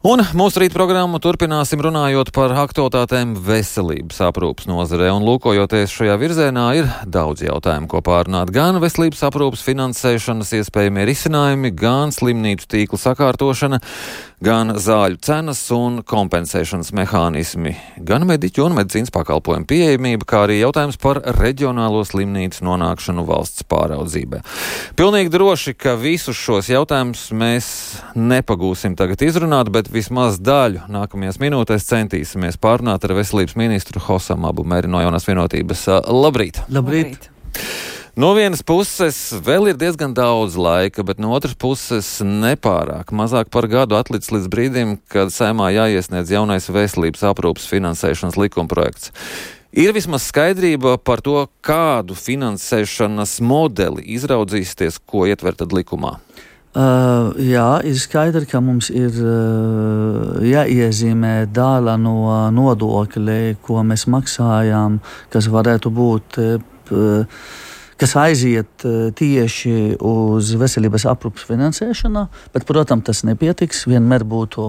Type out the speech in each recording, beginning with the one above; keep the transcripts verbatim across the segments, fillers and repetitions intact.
Un mūsu rīt programmu turpināsim runājot par aktualitātēm veselības aprūpas nozarē, un lūkojoties šajā virzienā ir daudz jautājumu, ko pārunāt, gan veselības aprūpas finansēšanas iespējamie risinājumi, gan slimnīcu tīklu sakārtošana, gan zāļu cenas un kompensēšanas mehānismi, gan mediķu un medicīnas pakalpojumu pieejamība, kā arī jautājums par reģionālo slimnīcu nonākšanu valsts pāraudzībā. Pilnīgi droši, ka visus šos jautājumus mēs nepagūsim tagad izrunāt, bet vismaz daļu nākamajās minūtēs centīsimies pārunāt ar veselības ministru Hosamu Abu Meri no Jaunās vienotības. Labrīt! Labrīt! No vienas puses vēl ir diezgan daudz laika, bet no otras puses nepārāk. Mazāk par gadu atlicis līdz brīdim, kad Saeimā jāiesniedz jaunais veselības aprūpas finansēšanas likumprojekts. Ir vismaz skaidrība par to, kādu finansēšanas modeli izraudzīsieties, ko ietver tad likumā. Uh, jā, ir skaidrs, ka mums ir uh, jāiezīmē daļa no nodokļa, ko mēs maksājam, kas varētu būt, uh, kas aiziet uh, tieši uz veselības aprūpas finansēšanu, bet, protams, tas nepietiks. Vienmēr būtu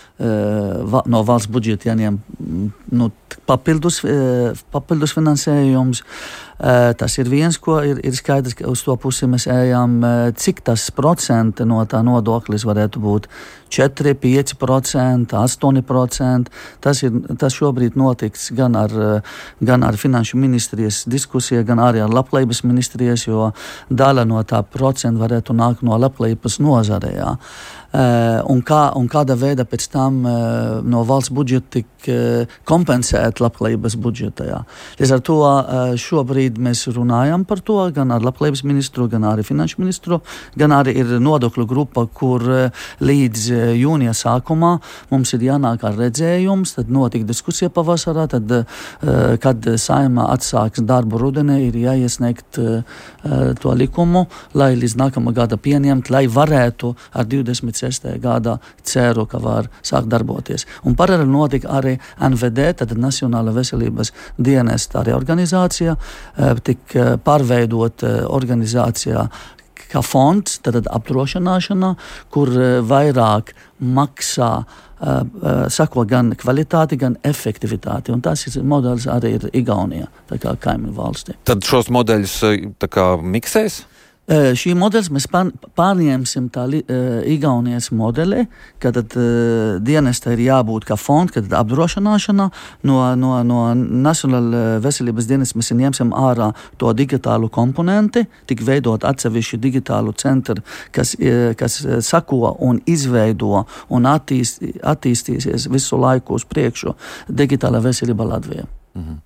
uh, no valsts budžeta jāņem nu, papildus, uh, papildus finansējums. Uh, tas ir viens, ko ir, ir skaidrs, ka uz to pusi mēs ejam, uh, cik tas procenti no tā nodoklis varētu būt četri, pieci procenti, astoņi procenti. Tas, ir, tas šobrīd notiks gan ar, gan ar finanšu ministrijas diskusiju, gan arī ar labklājības ministrijas, jo daļa no tā procenta varētu nākt no labklājības nozarē. Uh, un, kā, un kāda veida pēc tam uh, no valsts budžeta tik uh, kompensēt labklājības budžetā. Līdz ar to uh, šobrīd mēs runājam par to gan ar labklājības ministru, gan arī finanšu ministru, gan arī ir nodokļu grupa, kur uh, līdz uh, jūnija sākumā mums ir jānāk ar redzējums, tad notika diskusija pavasarā, tad, uh, kad Saeimā atsāks darbu rudenī, ir jāiesniegt uh, to likumu, lai līdz nākamā gada pieņemt, lai varētu ar divdesmit sestajā gadā ceru, ka var sākt darboties. Un paralēli notika arī N V D, tad Nacionāla veselības dienesta reorganizācija, tika pārveidot organizācijā kā fonds, tad apdrošināšana, kur vairāk maksā, sako gan kvalitāti, gan efektivitāti. Un tas modelis arī ir Igaunijā, tā kā kaimiņu valstī. Tad šos modeļus tā kā miksēs? Uh, šī modelis mēs pār, pārņemsim tā li, uh, Igaunijas modeli, kad uh, dienesta ir jābūt kā fonds, kad apdrošināšana no, no, no Nacionāla veselības dienesta mēs ņemsim ārā to digitālu komponenti, tik veidot atsevišķu digitālu centru, kas, uh, kas sako un izveido un attīst, attīstīsies visu laiku uz priekšu digitāla veselība Latvijā. Mhm.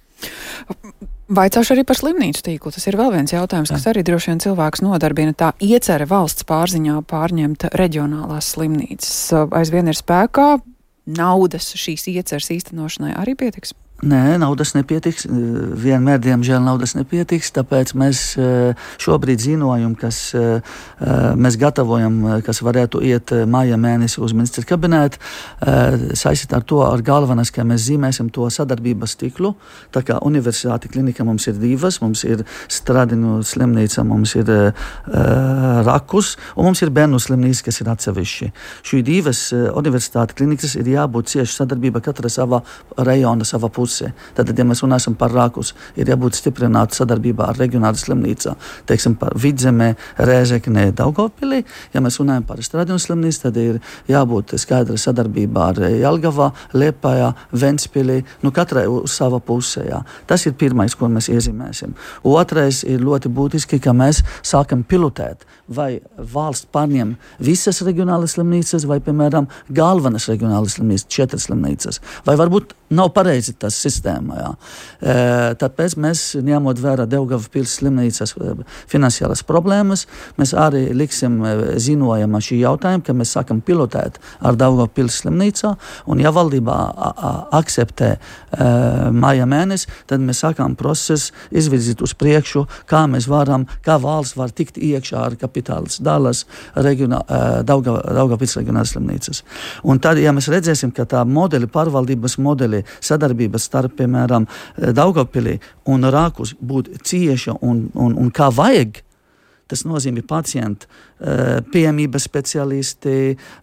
Vaicāšu arī par slimnīcu tīklu. Tas ir vēl viens jautājums, kas arī droši vien cilvēks nodarbina. Tā iecerē valsts pārziņā pārņemt reģionālās slimnīcas. Aizvien ir spēkā, naudas šīs ieceres īstenošanai arī pietiks? Nē, naudas nepietiks. Vienmēr, diemžēl, naudas nepietiks, tāpēc mēs šobrīd ziņojam, kas mēs gatavojam, kas varētu iet māja mēnesi uz ministra kabinetu. Saistībā ar to, ar galvenais, ka mēs zīmēsim to sadarbības tīklu. Tā kā universitāte klinika mums ir divas, mums ir Stradiņu slimnīca, mums ir uh, Rakus, un mums ir bērnu slimnīca, kas ir atsevišķi. Šī divas universitāte klinikas ir jābūt cieši sadarbība katra savā rajona, savā pusē. Tad, ja mēs runāsim par Rakus, ir jābūt stiprināta sadarbībā ar reģionālu slimnīcu, teiksim par Vidzemē, Rēzeknē, Daugavpilī. Ja mēs runājam par Stradiņu slimnīcu, tad ir jābūt skaidra sadarbībā ar Jelgavā, Liepājā, Ventspilī, nu katrai uz sava pusē. Jā. Tas ir pirmais, ko mēs iezīmēsim. Otrais ir ļoti būtiski, ka mēs sākam pilotēt, vai valsts pārņem visas reģionālas slimnīcas, vai, piemēram, galvenas reģionālas slimnīcas, četras slimnīcas, vai varbūt nav pareizi tas sistēma. Jā. E, tāpēc mēs, ņemot vērā Daugavpils slimnīcas finansiālas problēmas, mēs arī liksim ziņojumā šī jautājuma, ka mēs sākam pilotēt ar Daugavpils slimnīcā, un ja valdībā a, a, akceptē e, māja mēnesi, tad mēs sākam procesu izvirzīt uz priekšu, kā mēs varam, kā valsts var tikt iekšā ar kapitālas dalas regionā, e, Daugavpils reģionālas slimnīcas. Un tad, ja mēs redzēsim, ka tā modeli, pārvaldības modeli, sadarbības starp, piemēram, Daugavpilī un Rakus būt cieša un, un, un kā vajag, tas nozīmē pacientu pieejamības speciālisti,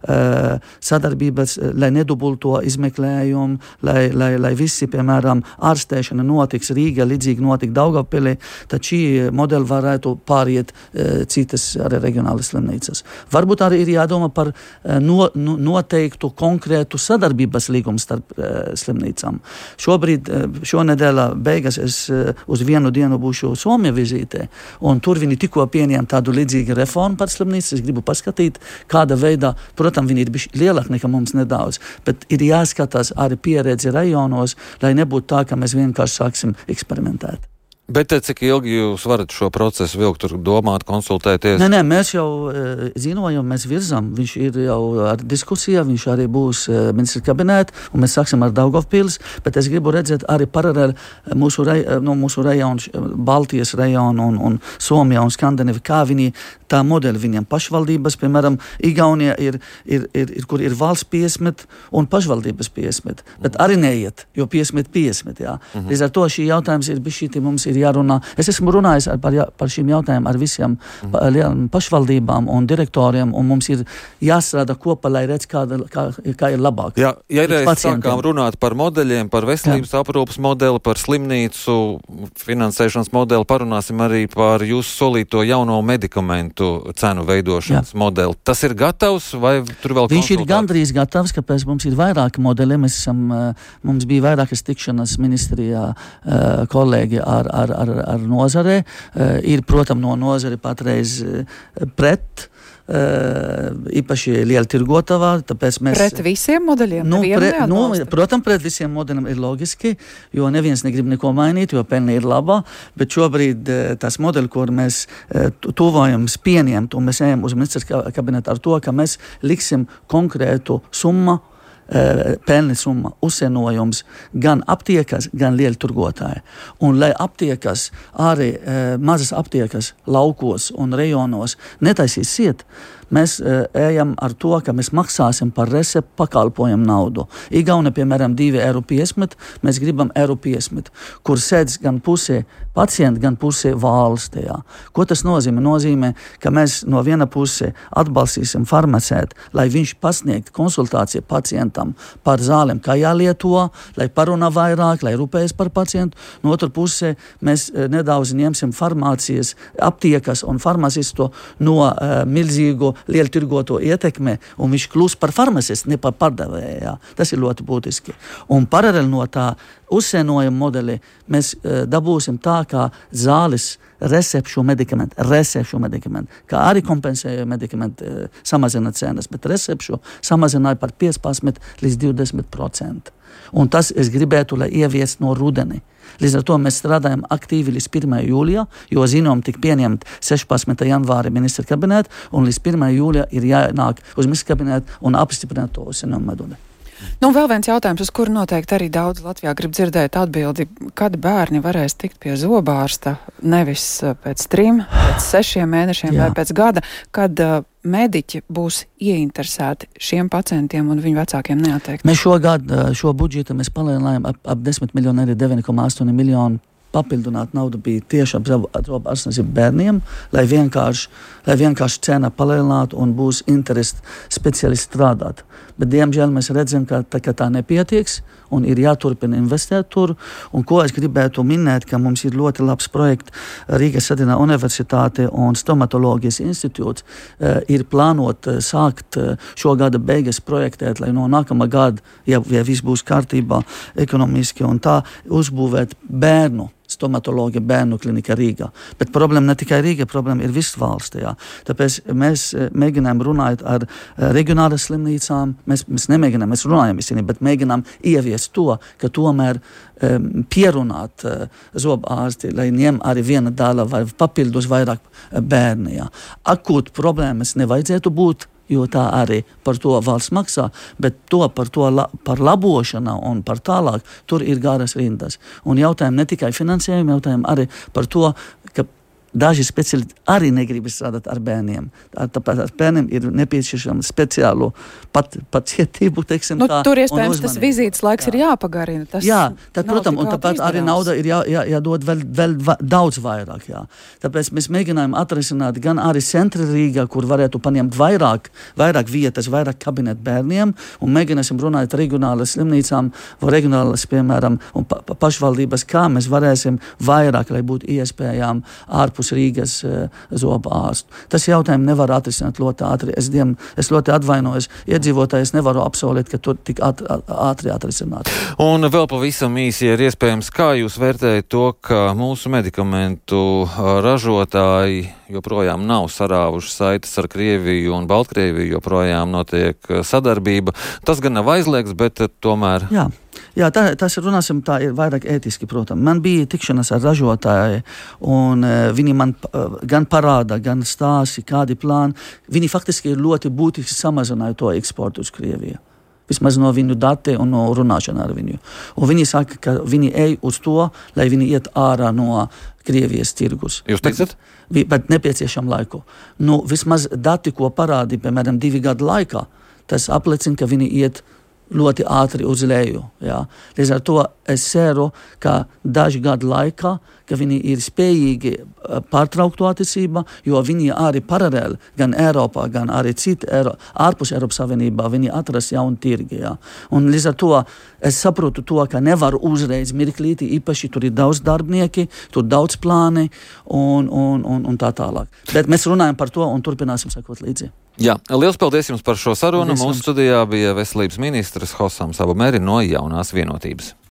sadarbības, lai nedubulto izmeklējumu, lai, lai, lai visi, piemēram, ārstēšana notiks Rīgā, līdzīgi notika Daugavpilī, tad šī modeli varētu pāriet citas arī reģionālas slimnīcas. Varbūt arī ir jādomā par no, no, noteiktu konkrētu sadarbības līgumu starp slimnīcām. Šobrīd, šonedēļā beigas es uz vienu dienu būšu Somija vizītē, un tur viņi tikko pieņēma tādu līdzīgu reformu par slimnīcu. Es gribu paskatīt, kāda veidā, protams, viņi ir bišķi lielāki nekā mums nedaudz, bet ir jāskatās arī pieredzi rajonos, lai nebūtu tā, ka mēs vienkārši sāksim eksperimentēt. Bet cik ilgi jūs varat šo procesu vilkt, tur domāt, konsultēties? Nē, nē, mēs jau e, zinojam, mēs virzam. Viņš ir jau ar diskusijā, viņš arī būs e, ministra kabinēta, un mēs sāksim ar Daugavpils, bet es gribu redzēt arī paralēli mūsu, rej, no mūsu rejonu, Baltijas rejonu un, un Somijā un Skandinavi, kā viņi tā modeli viņiem pašvaldības, piemēram, Igaunija ir, ir, ir, ir kur ir valsts piesmet un pašvaldības piesmet, bet arī neiet, jo piesmet piesmet, jā. Mhm. Līdz ar to šī jautājums ir bišķīti mums ir jārunā. Es esmu runājis par, par šīm jautājumiem ar visiem mm. pa, pašvaldībām un direktoriem, un mums ir jāstrādā kopā, lai redz, kāda, kā, kā ir labāk. Jā, ja reiz sākām runāt par modeļiem, par veselības Jā. aprūpas modeli, par slimnīcu finansēšanas modeli, parunāsim arī par jūsu solīto jauno medikamentu cenu veidošanas Jā. modeli. Tas ir gatavs vai tur vēl Viņš ir gandrīz gatavs, kāpēc mums ir vairāki modeļi. Mēs esam, mums bija vairākas tikšanas ministrijā kolēģi ar, ar Ar, ar nozarē. Uh, ir, protams, no nozare patreiz uh, pret, uh, īpaši liela tirgotavā, tāpēc mēs... Pret visiem modeļiem? Nu, pre, nu, protams, pret visiem modeļiem ir logiski, jo neviens negrib neko mainīt, jo pelni ir labā, bet šobrīd uh, tas modeļi, kur mēs uh, tuvojams pieņemt, un mēs ejam uz ministrs kabinetu ar to, ka mēs liksim konkrētu summu, pelni summa, uzsienojums gan aptiekas, gan lieli turgotāji. Un lai aptiekas, arī e, mazas aptiekas laukos un rejonos netaisīs siet, mēs e, ejam ar to, ka mēs maksāsim par receptu pakalpojumu naudu. Igauna, piemēram, divi eiro piesmet, mēs gribam eiro piesmet, kur sēdz gan pusē pacienti, gan pusē valstījā. Ko tas nozīmē? Nozīmē, ka mēs no viena pusē atbalstīsim farmacētu, lai viņš pasniegtu konsultāciju pacientam par zālēm, kā jālieto, lai parunā vairāk, lai rūpējas par pacientu. No otru pusē mēs e, nedaudz ņemsim farmācijas aptiekas un farmacistu no e, milzīgu lielu tirgoto ietekmē, un viņš kļūst par farmacistu, ne par pārdevēju. Tas ir ļoti būtiski. Un paralēli no tā uzsienojuma modeli mēs uh, dabūsim tā, kā zāles recepšu medikamenti, recepšu medikamenti, kā arī kompensēja medikamenti uh, samazina cenas, bet recepšu samazināja par piecpadsmit līdz divdesmit procenti. Un tas es gribētu, lai ieviest no rudeni. Līdz ar to mēs strādājam aktīvi līdz pirmajam jūlijā, jo zinām tik pieņemt sešpadsmitajā janvārī ministra kabinētu, un līdz pirmajam jūlijā ir jānāk uz ministra kabinētu un apstiprināt to uzsienojumu modeli. Nu, vēl viens jautājums, uz kuru noteikti arī daudz Latvijā grib dzirdēt atbildi. Kad bērni varēs tikt pie zobārsta, nevis pēc trim, pēc sešiem mēnešiem vai pēc gada, kad uh, mediķi būs ieinteresēti šiem pacientiem un viņu vecākiem neatteikti? Mēs šogad, šo budžetu mēs palielinājām ap, ap desmit miljonu, arī deviņi komā astoņi miljonu. Papildināt naudu bija tieši ap zobārstniecību bērniem, lai vienkārši, lai vienkārši cena palielinātu un būs interesi speciālisti strādāt. Bet, diemžēl, mēs redzam, ka tā, ka tā nepietieks un ir jāturpina investēt tur. Un ko es gribētu minēt, ka mums ir ļoti labs projekts Rīgas Sadinā Universitāte un Stomatoloģijas institūts uh, ir plānot uh, sākt uh, šo gada beigas projektēt, lai no nākamā gada, ja, ja viss būs kārtībā ekonomiski un tā, uzbūvēt bērnu stomatoloģija bērnu klinika Rīgā. Bet problēma ne tikai Rīga, problēma ir viss valsts. Jā. Tāpēc mēs mēģinām runāt ar reģionālas slimnīcām. Mēs, mēs nemēģinām, mēs runājam visiem, bet mēģinām ieviest to, ka tomēr um, pierunāt uh, zobārsti, lai ņem arī viena dāla vai papildus vairāk bērni. Jā. Akūt problēmas nevajadzētu būt, jo tā arī par to valsts maksā, bet to par to la, par labošanu un par tālāk, tur ir garas rindas. Un jautājumi ne tikai finansējumi, jautājumi arī par to, ka daži speciālisti arī negrib strādāt ar bērniem. Tāpēc ar bērniem ir nepieciešama speciālu pat, pacietību, teiksim nu, tā. Tur iespējams tas vizītes laiks jā. ir jāpagarina. Tas jā, tad, protams, un tāpēc arī nauda ir jā, jā, jādod vēl, vēl va, daudz vairāk. Jā. Tāpēc mēs mēģinājām atrisināt gan arī centra Rīgā, kur varētu paņemt vairāk, vairāk vietas, vairāk kabinetu bērniem, un mēģināsim runāt reģionālas slimnīcām, vai reģionālas, piemēram, un pa, pa, pašvaldības, kā mēs varēsim vairāk, lai būtu iespējām ārpus Rīgas uh, zobu ārstu. Tas jautājums nevar atrisināt ļoti ātri. Es, diem, es ļoti atvainojos. Iedzīvotājs nevaru apsolīt, ka tur tik at, at, ātri atrisināt. Un vēl pavisam īsi, ja ir iespējams, kā jūs vērtējat to, ka mūsu medikamentu ražotāji joprojām nav sarāvuši saites ar Krieviju un Baltkrieviju, joprojām notiek sadarbība. Tas gan nav aizliegts, bet tomēr... Jā. Jā, tā, tas runāsim, tā ir vairāk ētiski, protams. Man bija tikšanās ar ražotāju, un uh, viņi man uh, gan parāda, gan stāsti, kādi plāni. Viņi faktiski ļoti būtiski samazināja to eksportu uz Krieviju. Vismaz no viņu dati un no runāšana ar viņu. Un viņi saka, ka viņi ej uz to, lai viņi iet ārā no Krievijas tirgus. Jūs teicat? Bet, bet nepieciešam laiku. Nu, vismaz dati, ko parādīja, piemēram, divi gadu laikā, tas apliecina, ka viņi iet ļoti ātri uz leju. Jā. Līdz ar to es ceru, ka daži gadu laikā, ka viņi ir spējīgi pārtraukt to attīstību, jo viņi arī paralēli gan Eiropā, gan arī citu Eiro, ārpus Eiropas Savienībā, viņi atrast jaunu tirgi. Jā. Un līdz ar to es saprotu to, ka nevaru uzreiz mirklīti, īpaši tur ir daudz darbnieki, tur daudz plāni un, un, un, un tā tālāk. Bet mēs runājam par to un turpināsim sekot līdzi. Jā, liels paldies jums par šo sarunu. Paldies Mūsu jums. studijā bija veselības ministrs Hosams Abomeri no Jaunās Vienotības.